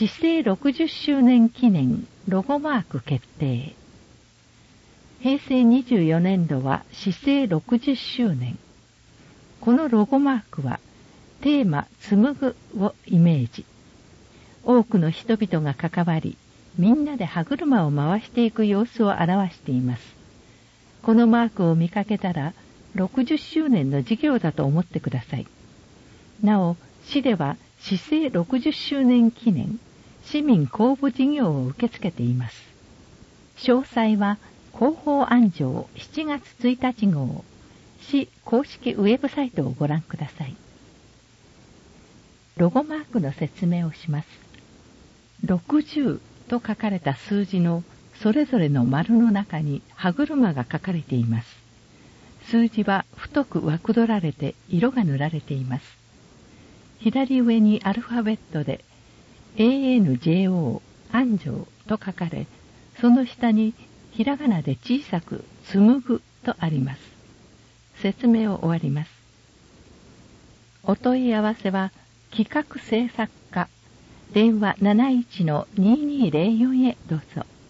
市政60周年記念ロゴマーク決定。平成24年度は市政60周年。このロゴマークはテーマ紡ぐをイメージ。多くの人々が関わり、みんなで歯車を回していく様子を表しています。このマークを見かけたら、60周年の事業だと思ってください。なお、市では市政60周年記念、市民公募事業を受け付けています。詳細は、広報案上7月1日号、市公式ウェブサイトをご覧ください。ロゴマークの説明をします。60と書かれた数字のそれぞれの丸の中に歯車が書かれています。数字は太く枠取られて色が塗られています。左上にアルファベットで ANJO 安城と書かれ、その下にひらがなで小さく紡ぐとあります。説明を終わります。お問い合わせは企画制作課電話 71-2204 へどうぞ。